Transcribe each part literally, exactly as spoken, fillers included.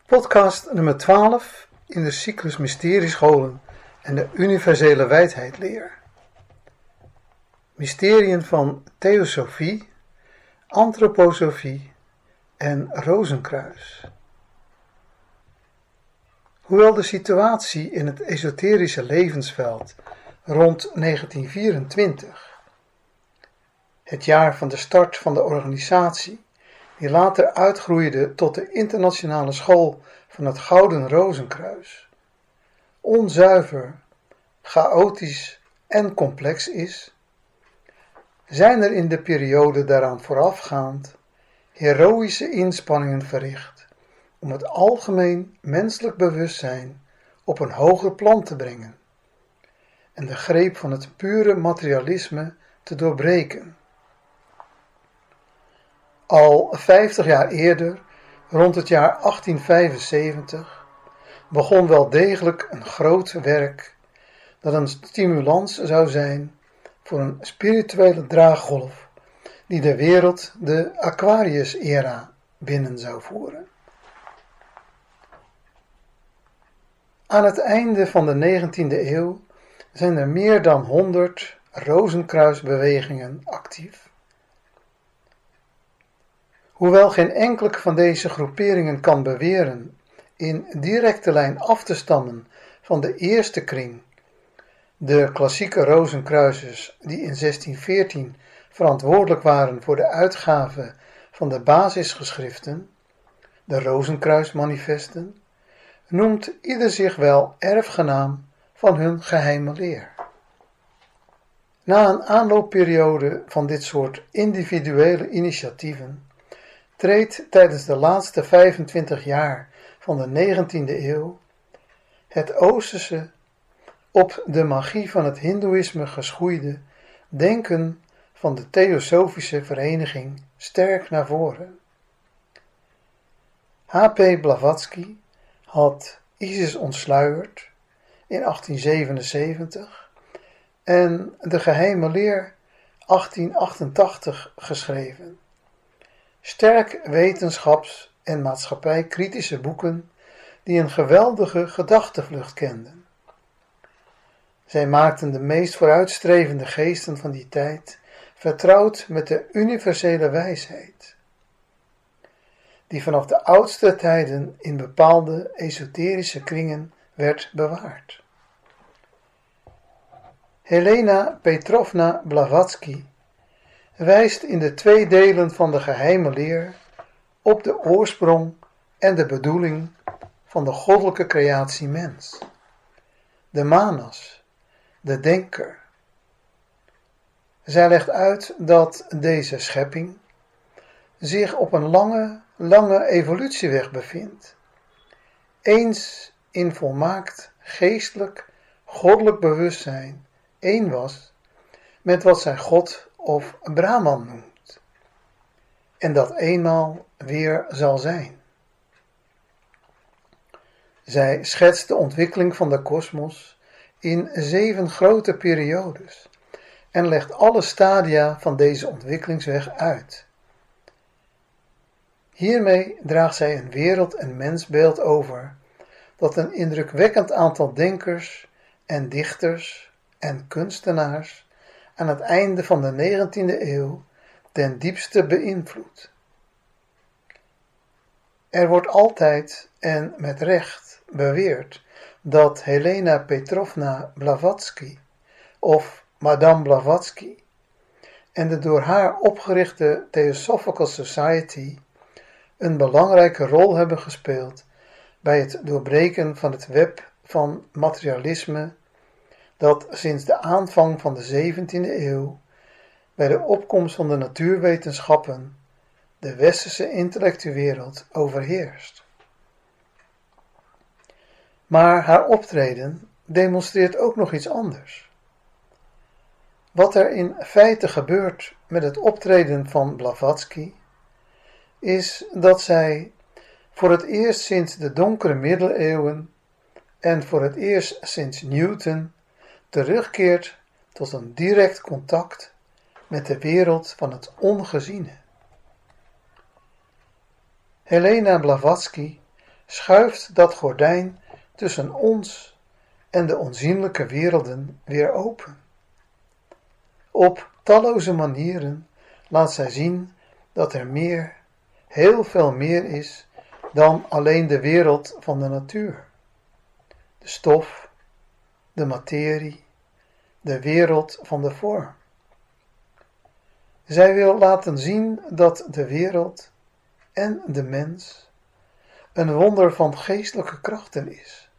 Podcast nummer twaalf in de cyclus Mysteriescholen en de universele wijsheidleer. Mysteriën van Theosofie, Antroposofie en Rozenkruis. Hoewel de situatie in het esoterische levensveld rond negentien vierentwintig, het jaar van de start van de organisatie, die later uitgroeide tot de internationale school van het Gouden Rozenkruis, onzuiver, chaotisch en complex is, zijn er in de periode daaraan voorafgaand heroïsche inspanningen verricht om het algemeen menselijk bewustzijn op een hoger plan te brengen en de greep van het pure materialisme te doorbreken. Al vijftig jaar eerder, rond het jaar achttien vijfenzeventig, begon wel degelijk een groot werk dat een stimulans zou zijn voor een spirituele draaggolf die de wereld de Aquarius-era binnen zou voeren. Aan het einde van de negentiende eeuw zijn er meer dan honderd Rozenkruisbewegingen actief. Hoewel geen enkele van deze groeperingen kan beweren in directe lijn af te stammen van de eerste kring, de klassieke Rozenkruisers die in zestien veertien verantwoordelijk waren voor de uitgave van de basisgeschriften, de Rozenkruismanifesten, noemt ieder zich wel erfgenaam van hun geheime leer. Na een aanloopperiode van dit soort individuele initiatieven treedt tijdens de laatste vijfentwintig jaar van de negentiende eeuw het Oosterse, op de magie van het Hindoeïsme geschoeide denken van de Theosofische Vereniging sterk naar voren. H P Blavatsky had Isis ontsluierd in achttien zevenenzeventig en de geheime leer achttien achtentachtig geschreven. Sterk wetenschaps- en maatschappij-kritische boeken die een geweldige gedachtevlucht kenden. Zij maakten de meest vooruitstrevende geesten van die tijd vertrouwd met de universele wijsheid, die vanaf de oudste tijden in bepaalde esoterische kringen werd bewaard. Helena Petrovna Blavatsky wijst in de twee delen van de geheime leer op de oorsprong en de bedoeling van de goddelijke creatie mens, de manas, de denker. Zij legt uit dat deze schepping zich op een lange, lange evolutieweg bevindt, eens in volmaakt geestelijk, goddelijk bewustzijn één was met wat zij God of Brahman noemt, en dat eenmaal weer zal zijn. Zij schetst de ontwikkeling van de kosmos in zeven grote periodes en legt alle stadia van deze ontwikkelingsweg uit. Hiermee draagt zij een wereld- en mensbeeld over dat een indrukwekkend aantal denkers en dichters en kunstenaars aan het einde van de negentiende eeuw ten diepste beïnvloedt. Er wordt altijd, en met recht, beweerd dat Helena Petrovna Blavatsky of Madame Blavatsky en de door haar opgerichte Theosophical Society een belangrijke rol hebben gespeeld bij het doorbreken van het web van materialisme dat sinds de aanvang van de zeventiende eeuw bij de opkomst van de natuurwetenschappen de westerse intellectuewereld overheerst. Maar haar optreden demonstreert ook nog iets anders. Wat er in feite gebeurt met het optreden van Blavatsky is dat zij voor het eerst sinds de donkere middeleeuwen en voor het eerst sinds Newton terugkeert tot een direct contact met de wereld van het ongeziene. Helena Blavatsky schuift dat gordijn tussen ons en de onzienlijke werelden weer open. Op talloze manieren laat zij zien dat er meer, heel veel meer is dan alleen de wereld van de natuur. De stof, de materie, de wereld van de vorm. Zij wil laten zien dat de wereld en de mens een wonder van geestelijke krachten is.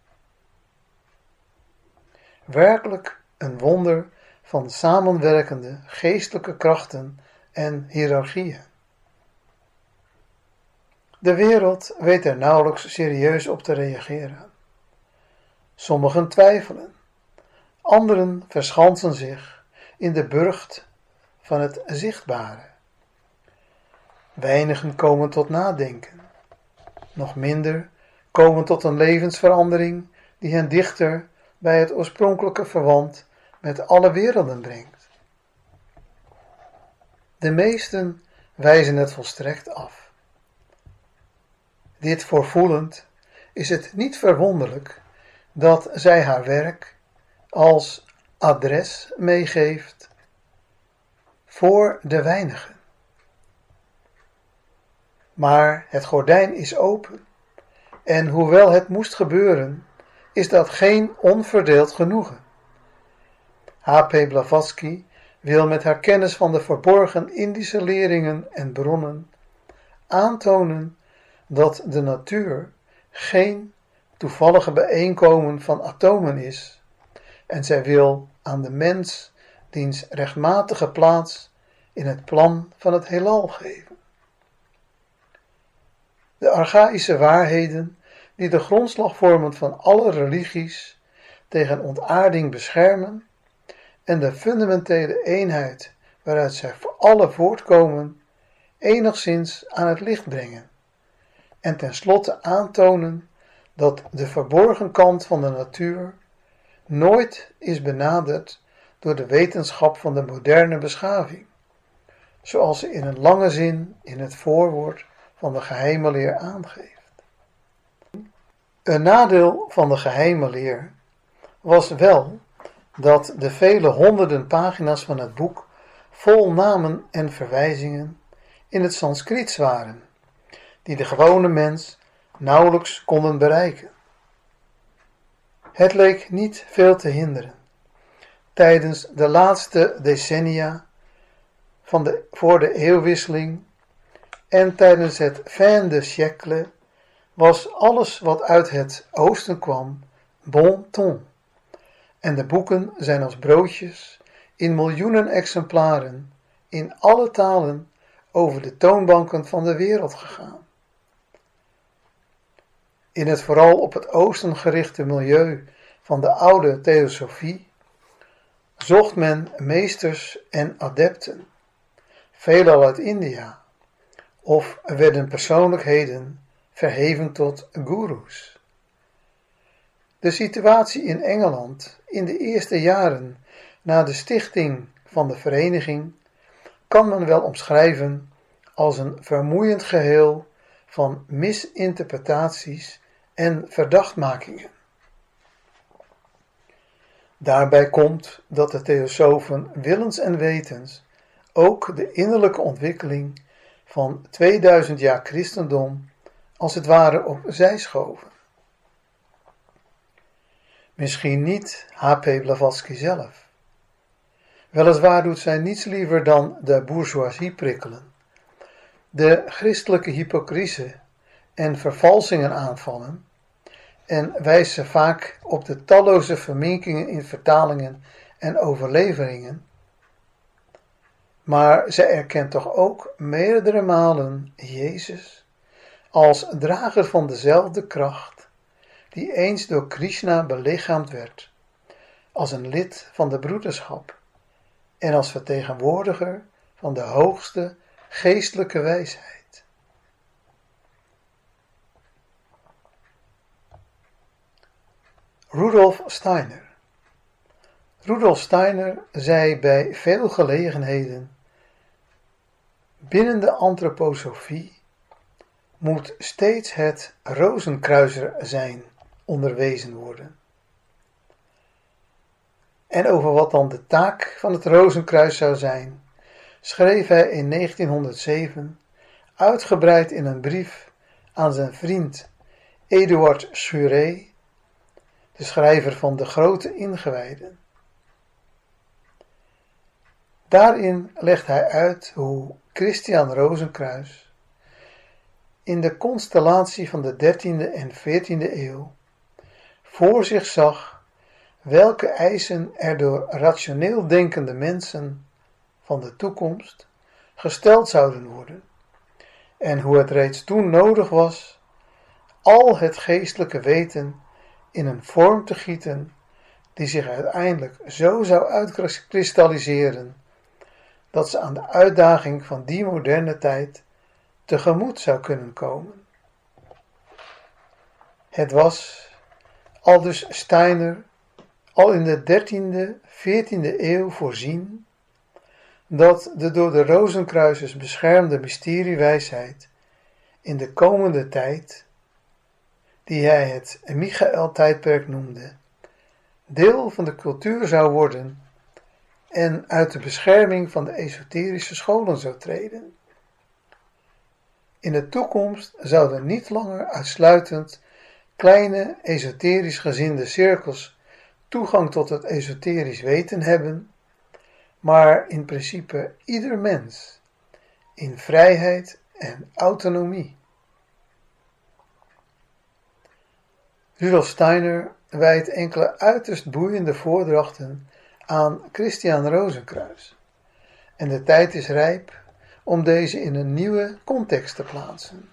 Werkelijk een wonder van samenwerkende geestelijke krachten en hiërarchieën. De wereld weet er nauwelijks serieus op te reageren. Sommigen twijfelen, anderen verschansen zich in de burcht van het zichtbare. Weinigen komen tot nadenken, nog minder komen tot een levensverandering die hen dichter bij het oorspronkelijke verwant met alle werelden brengt. De meesten wijzen het volstrekt af. Dit voorvoelend is het niet verwonderlijk dat zij haar werk als adres meegeeft voor de weinigen. Maar het gordijn is open en hoewel het moest gebeuren, is dat geen onverdeeld genoegen. H P Blavatsky wil met haar kennis van de verborgen Indische leringen en bronnen aantonen dat de natuur geen toevallige bijeenkomen van atomen is en zij wil aan de mens diens rechtmatige plaats in het plan van het heelal geven. De archaïsche waarheden die de grondslag vormen van alle religies tegen ontaarding beschermen en de fundamentele eenheid waaruit zij voor alle voortkomen enigszins aan het licht brengen en tenslotte aantonen dat de verborgen kant van de natuur nooit is benaderd door de wetenschap van de moderne beschaving, zoals ze in een lange zin in het voorwoord van de geheime leer aangeeft. Een nadeel van de geheime leer was wel dat de vele honderden pagina's van het boek vol namen en verwijzingen in het Sanskriets waren, die de gewone mens nauwelijks konden bereiken. Het leek niet veel te hinderen. Tijdens de laatste decennia van de, voor de eeuwwisseling en tijdens het fin de siècle was alles wat uit het oosten kwam bon ton. En de boeken zijn als broodjes in miljoenen exemplaren in alle talen over de toonbanken van de wereld gegaan. In het vooral op het oosten gerichte milieu van de oude theosofie zocht men meesters en adepten, veelal uit India, of werden persoonlijkheden verheven tot goeroes. De situatie in Engeland in de eerste jaren na de stichting van de vereniging kan men wel omschrijven als een vermoeiend geheel van misinterpretaties en verdachtmakingen. Daarbij komt dat de theosofen willens en wetens ook de innerlijke ontwikkeling van tweeduizend jaar christendom als het ware opzij schoven. Misschien niet H P Blavatsky zelf. Weliswaar doet zij niets liever dan de bourgeoisie prikkelen, de christelijke hypocrisie en vervalsingen aanvallen en wijst ze vaak op de talloze verminkingen in vertalingen en overleveringen. Maar zij erkent toch ook meerdere malen Jezus als drager van dezelfde kracht die eens door Krishna belichaamd werd, als een lid van de broederschap en als vertegenwoordiger van de hoogste geestelijke wijsheid. Rudolf Steiner. Rudolf Steiner zei bij veel gelegenheden: binnen de antroposofie moet steeds het rozenkruiser zijn onderwezen worden. En over wat dan de taak van het rozenkruis zou zijn, schreef hij in negentienhonderdzeven uitgebreid in een brief aan zijn vriend Eduard Suret, de schrijver van De Grote Ingewijden. Daarin legt hij uit hoe Christian Rozenkruis in de constellatie van de dertiende en veertiende eeuw voor zich zag welke eisen er door rationeel denkende mensen van de toekomst gesteld zouden worden en hoe het reeds toen nodig was al het geestelijke weten in een vorm te gieten die zich uiteindelijk zo zou uitkristalliseren dat ze aan de uitdaging van die moderne tijd tegemoet zou kunnen komen. Het was, aldus Steiner, al in de dertiende, veertiende eeuw voorzien dat de door de Rozenkruisers beschermde mysteriewijsheid in de komende tijd, die hij het Michael-tijdperk noemde, deel van de cultuur zou worden en uit de bescherming van de esoterische scholen zou treden. In de toekomst zouden niet langer uitsluitend kleine esoterisch gezinde cirkels toegang tot het esoterisch weten hebben, maar in principe ieder mens in vrijheid en autonomie. Rudolf Steiner wijdt enkele uiterst boeiende voordrachten aan Christian Rozenkruis en de tijd is rijp om deze in een nieuwe context te plaatsen.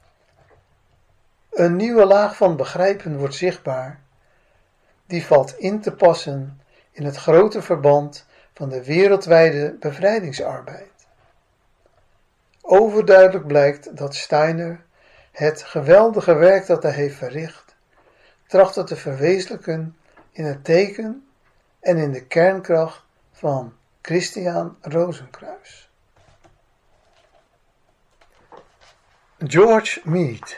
Een nieuwe laag van begrijpen wordt zichtbaar, die valt in te passen in het grote verband van de wereldwijde bevrijdingsarbeid. Overduidelijk blijkt dat Steiner het geweldige werk dat hij heeft verricht, trachtte te verwezenlijken in het teken en in de kernkracht van Christian Rozenkruis. George Mead.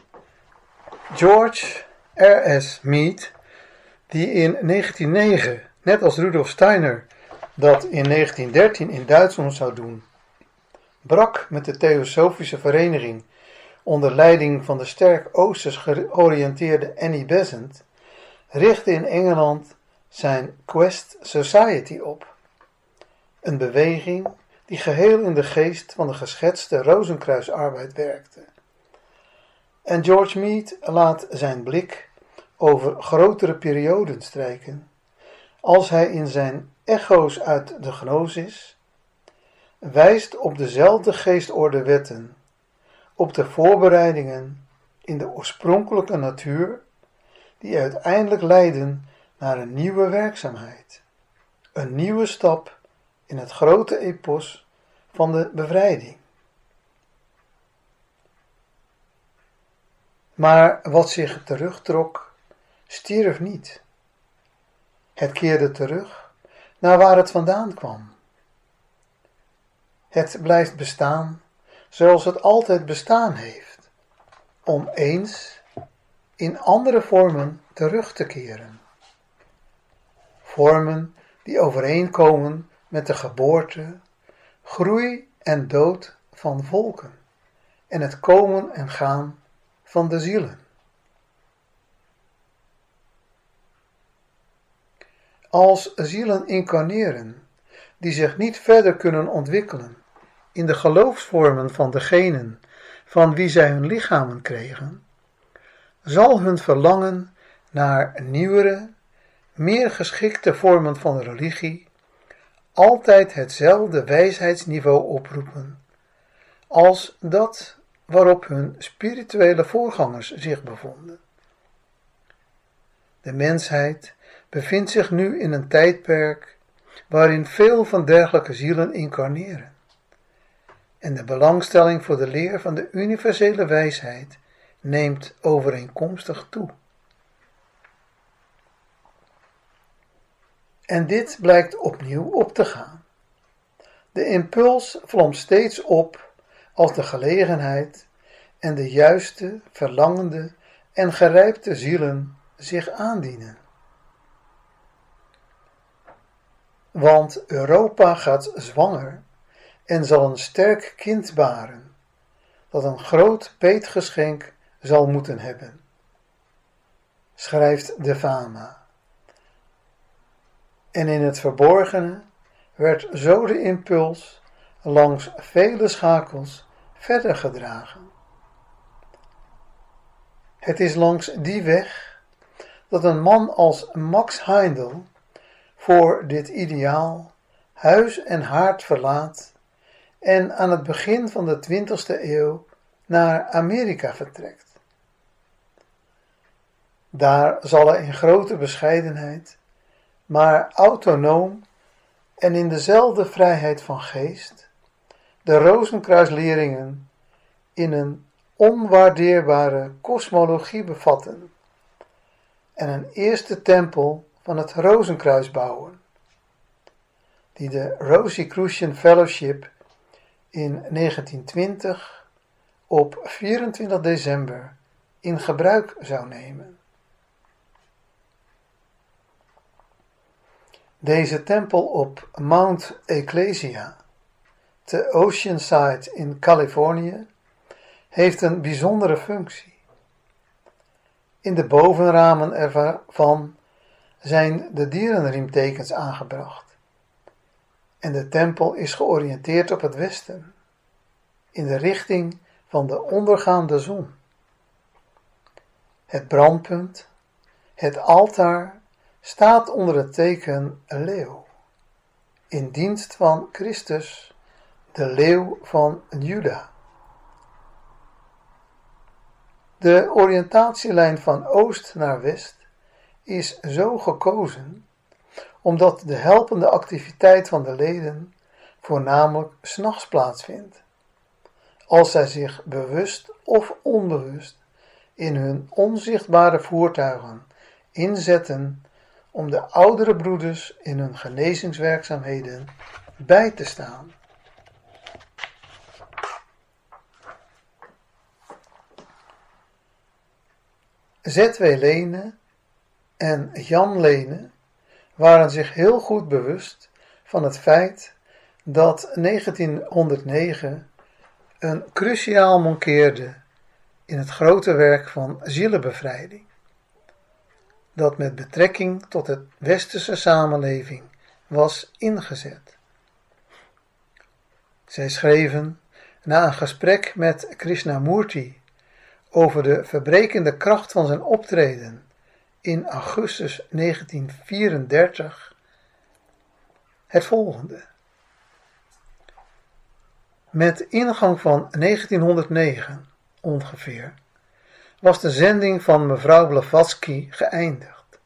George R S Mead, die in negentien negen, net als Rudolf Steiner, dat in negentien dertien in Duitsland zou doen, brak met de Theosofische Vereniging onder leiding van de sterk oosters georiënteerde Annie Besant, richtte in Engeland zijn Quest Society op. Een beweging die geheel in de geest van de geschetste Rozenkruisarbeid werkte. En George Mead laat zijn blik over grotere perioden strijken, als hij in zijn Echo's uit de Gnosis wijst op dezelfde geestorde wetten, op de voorbereidingen in de oorspronkelijke natuur, die uiteindelijk leiden naar een nieuwe werkzaamheid, een nieuwe stap in het grote epos van de bevrijding. Maar wat zich terugtrok, stierf niet. Het keerde terug naar waar het vandaan kwam. Het blijft bestaan zoals het altijd bestaan heeft, om eens in andere vormen terug te keren. Vormen die overeenkomen met de geboorte, groei en dood van volken en het komen en gaan van de zielen. Als zielen incarneren die zich niet verder kunnen ontwikkelen in de geloofsvormen van degenen van wie zij hun lichamen kregen, zal hun verlangen naar nieuwere, meer geschikte vormen van religie altijd hetzelfde wijsheidsniveau oproepen als dat waarop hun spirituele voorgangers zich bevonden. De mensheid bevindt zich nu in een tijdperk waarin veel van dergelijke zielen incarneren. En de belangstelling voor de leer van de universele wijsheid neemt overeenkomstig toe. En dit blijkt opnieuw op te gaan. De impuls vlamt steeds op als de gelegenheid en de juiste, verlangende en gerijpte zielen zich aandienen. Want Europa gaat zwanger en zal een sterk kind baren, dat een groot peetgeschenk zal moeten hebben, schrijft de Fama. En in het verborgene werd zo de impuls langs vele schakels verder gedragen. Het is langs die weg dat een man als Max Heindel voor dit ideaal huis en haard verlaat en aan het begin van de twintigste eeuw naar Amerika vertrekt. Daar zal hij in grote bescheidenheid, maar autonoom en in dezelfde vrijheid van geest, de Rozenkruisleringen in een onwaardeerbare kosmologie bevatten en een eerste tempel van het Rozenkruis bouwen, die de Rosicrucian Fellowship in negentien twintig op vierentwintig december in gebruik zou nemen. Deze tempel op Mount Ecclesia, te Oceanside in Californië, heeft een bijzondere functie. In de bovenramen ervan zijn de dierenriemtekens aangebracht en de tempel is georiënteerd op het westen, in de richting van de ondergaande zon. Het brandpunt, het altaar, staat onder het teken leeuw, in dienst van Christus, de leeuw van Juda. De oriëntatielijn van oost naar west is zo gekozen omdat de helpende activiteit van de leden voornamelijk 's nachts plaatsvindt, als zij zich bewust of onbewust in hun onzichtbare voertuigen inzetten om de oudere broeders in hun genezingswerkzaamheden bij te staan. Z W Lene en Jan Lene waren zich heel goed bewust van het feit dat negentienhonderdnegen een cruciaal mankeerde in het grote werk van zielenbevrijding, dat met betrekking tot de westerse samenleving was ingezet. Zij schreven na een gesprek met Krishnamurti over de verbrekende kracht van zijn optreden in augustus negentien vierendertig het volgende. Met ingang van negentienhonderdnegen ongeveer was de zending van mevrouw Blavatsky geëindigd.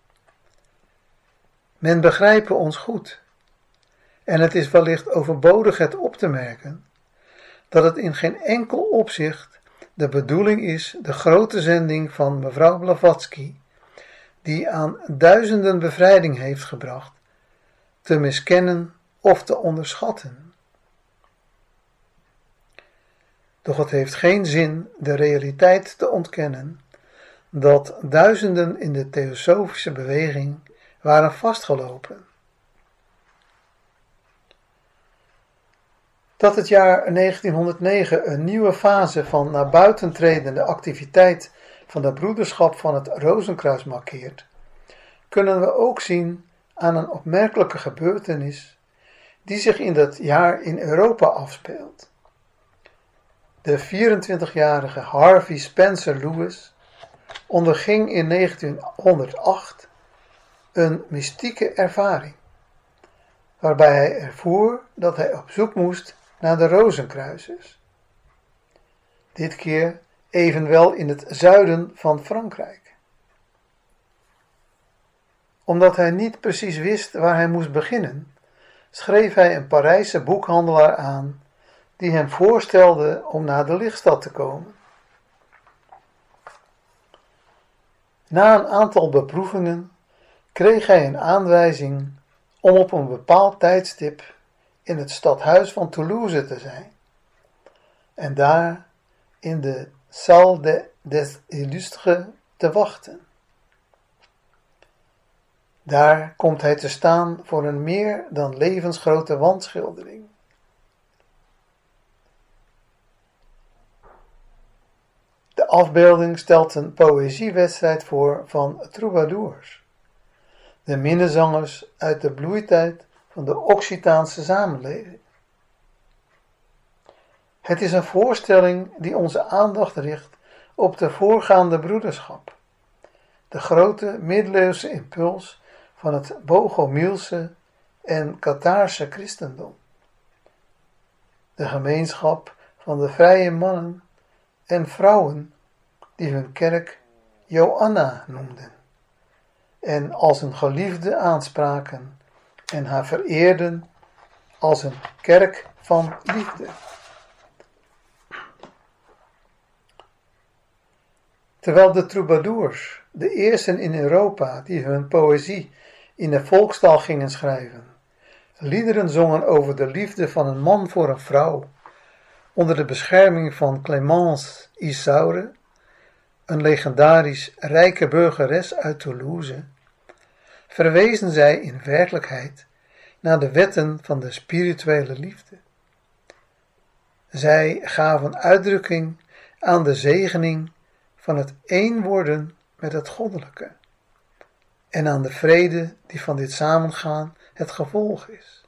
Men begrijpe ons goed, en het is wellicht overbodig het op te merken dat het in geen enkel opzicht de bedoeling is de grote zending van mevrouw Blavatsky, die aan duizenden bevrijding heeft gebracht, te miskennen of te onderschatten. Doch het heeft geen zin de realiteit te ontkennen dat duizenden in de theosofische beweging waren vastgelopen. Dat het jaar negentienhonderdnegen een nieuwe fase van naar buiten tredende activiteit van de broederschap van het Rozenkruis markeert, kunnen we ook zien aan een opmerkelijke gebeurtenis die zich in dat jaar in Europa afspeelt. De vierentwintigjarige Harvey Spencer Lewis onderging in negentienhonderdacht een mystieke ervaring, waarbij hij ervoer dat hij op zoek moest naar de Rozenkruisers. Dit keer evenwel in het zuiden van Frankrijk. Omdat hij niet precies wist waar hij moest beginnen, schreef hij een Parijse boekhandelaar aan die hem voorstelde om naar de lichtstad te komen. Na een aantal beproevingen kreeg hij een aanwijzing om op een bepaald tijdstip in het stadhuis van Toulouse te zijn en daar in de Salle de, des Illustres te wachten. Daar komt hij te staan voor een meer dan levensgrote wandschildering. De afbeelding stelt een poëziewedstrijd voor van troubadours, de minnezangers uit de bloeitijd van de Occitaanse samenleving. Het is een voorstelling die onze aandacht richt op de voorgaande broederschap, de grote middeleeuwse impuls van het Bogomielse en Kathaarse christendom, de gemeenschap van de vrije mannen en vrouwen die hun kerk Joanna noemden en als een geliefde aanspraken en haar vereerden als een kerk van liefde. Terwijl de troubadours, de eersten in Europa die hun poëzie in de volkstaal gingen schrijven, liederen zongen over de liefde van een man voor een vrouw, onder de bescherming van Clémence Isaure, een legendarisch rijke burgeres uit Toulouse, verwezen zij in werkelijkheid naar de wetten van de spirituele liefde. Zij gaven uitdrukking aan de zegening van het één worden met het goddelijke en aan de vrede die van dit samengaan het gevolg is.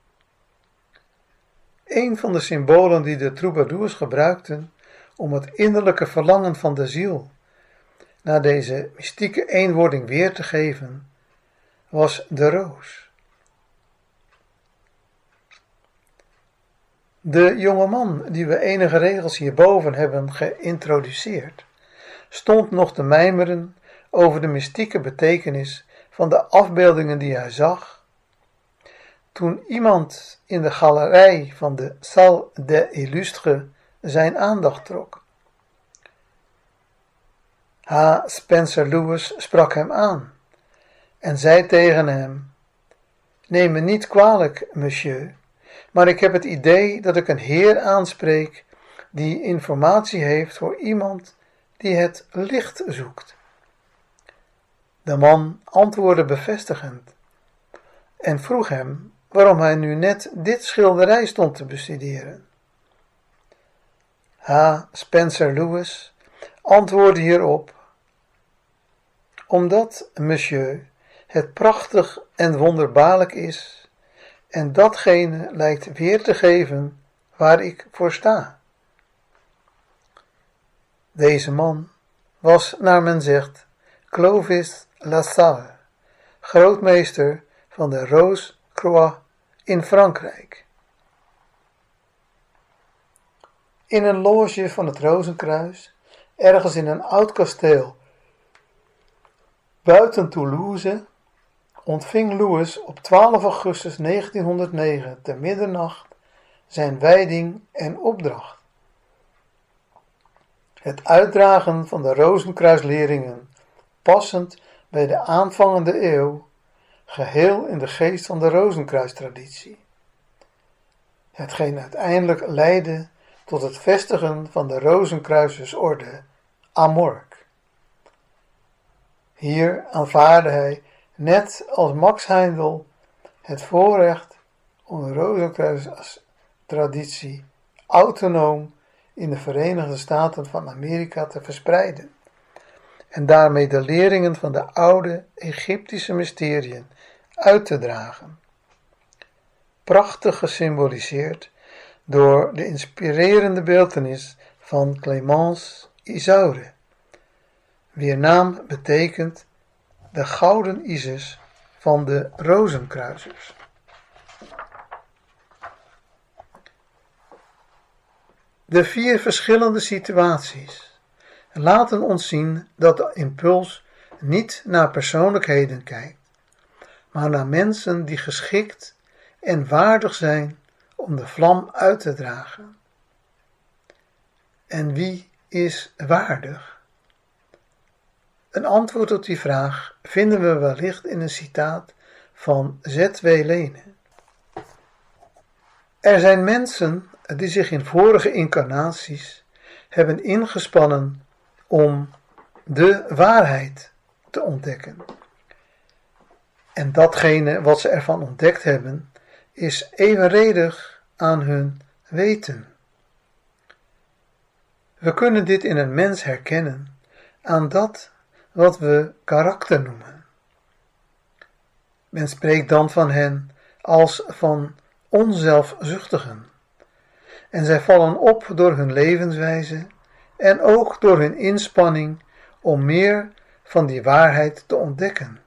Een van de symbolen die de troubadours gebruikten om het innerlijke verlangen van de ziel naar deze mystieke eenwording weer te geven, was de roos. De jonge man die we enige regels hierboven hebben geïntroduceerd, stond nog te mijmeren over de mystieke betekenis van de afbeeldingen die hij zag, toen iemand in de galerij van de Salle des Illustres zijn aandacht trok. H. Spencer Lewis sprak hem aan en zei tegen hem: "Neem me niet kwalijk, monsieur, maar ik heb het idee dat ik een heer aanspreek die informatie heeft voor iemand die het licht zoekt." De man antwoordde bevestigend en vroeg hem waarom hij nu net dit schilderij stond te bestuderen. H. Spencer Lewis antwoordde hierop: "Omdat, monsieur, het prachtig en wonderbaarlijk is en datgene lijkt weer te geven waar ik voor sta." Deze man was, naar men zegt, Clovis Lassalle, grootmeester van de Rose-Croix in Frankrijk. In een loge van het Rozenkruis, ergens in een oud kasteel buiten Toulouse, ontving Lewis op twaalf augustus negentienhonderdnegen te middernacht zijn wijding en opdracht. Het uitdragen van de Rozenkruisleringen, passend bij de aanvangende eeuw, geheel in de geest van de Rozenkruistraditie. Hetgeen uiteindelijk leidde tot het vestigen van de Rozenkruisersorde Amorc. Hier aanvaardde hij, net als Max Heindel, het voorrecht om de Rozenkruistraditie autonoom in de Verenigde Staten van Amerika te verspreiden en daarmee de leringen van de oude Egyptische mysteriën uit te dragen. Prachtig gesymboliseerd door de inspirerende beeltenis van Clémence Isaure, wier naam betekent de gouden Isis van de Rozenkruisers. De vier verschillende situaties laten ons zien dat de impuls niet naar persoonlijkheden kijkt, maar naar mensen die geschikt en waardig zijn om de vlam uit te dragen. En wie is waardig? Een antwoord op die vraag vinden we wellicht in een citaat van Z W Lene. Er zijn mensen die zich in vorige incarnaties hebben ingespannen om de waarheid te ontdekken. En datgene wat ze ervan ontdekt hebben, is evenredig aan hun weten. We kunnen dit in een mens herkennen aan dat wat we karakter noemen. Men spreekt dan van hen als van onzelfzuchtigen. En zij vallen op door hun levenswijze en ook door hun inspanning om meer van die waarheid te ontdekken.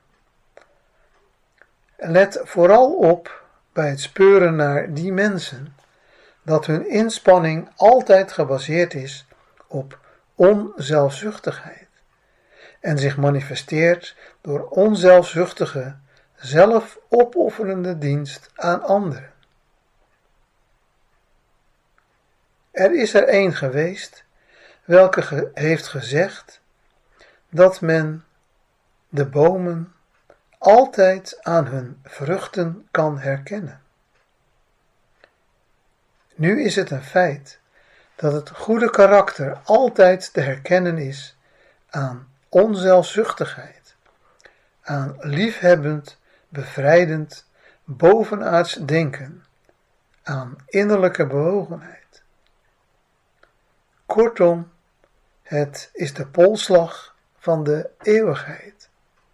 Let vooral op bij het speuren naar die mensen dat hun inspanning altijd gebaseerd is op onzelfzuchtigheid en zich manifesteert door onzelfzuchtige, zelfopofferende dienst aan anderen. Er is er een geweest welke ge- heeft gezegd dat men de bomen altijd aan hun vruchten kan herkennen. Nu is het een feit dat het goede karakter altijd te herkennen is aan onzelfzuchtigheid, aan liefhebbend, bevrijdend, bovenaards denken, aan innerlijke bewogenheid. Kortom, het is de polsslag van de eeuwigheid.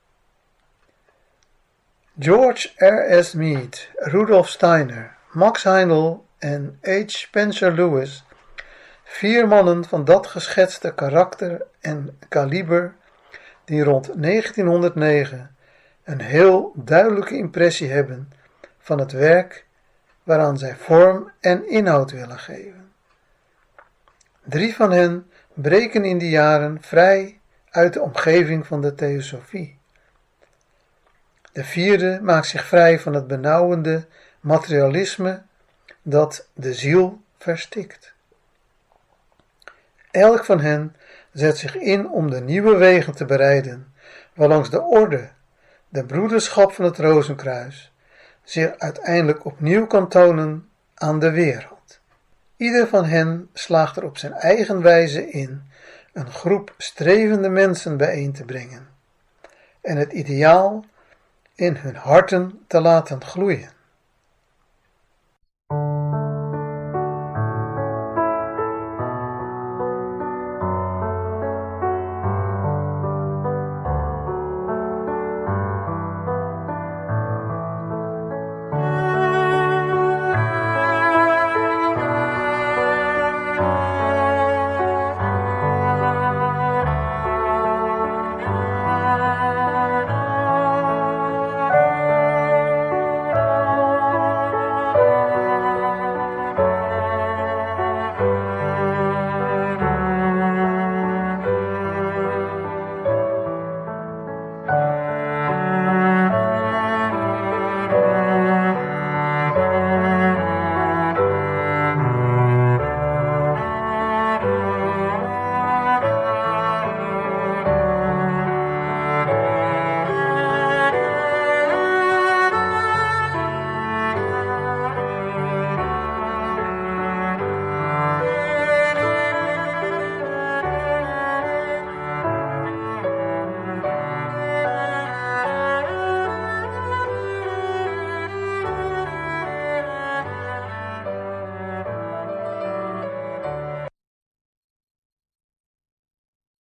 George R S Mead, Rudolf Steiner, Max Heindel en H. Spencer Lewis, vier mannen van dat geschetste karakter en kaliber, die rond negentienhonderdnegen een heel duidelijke impressie hebben van het werk waaraan zij vorm en inhoud willen geven. Drie van hen breken in die jaren vrij uit de omgeving van de theosofie. De vierde maakt zich vrij van het benauwende materialisme dat de ziel verstikt. Elk van hen zet zich in om de nieuwe wegen te bereiden, waarlangs de orde, de broederschap van het Rozenkruis, zich uiteindelijk opnieuw kan tonen aan de wereld. Ieder van hen slaagt er op zijn eigen wijze in een groep strevende mensen bijeen te brengen en het ideaal in hun harten te laten gloeien.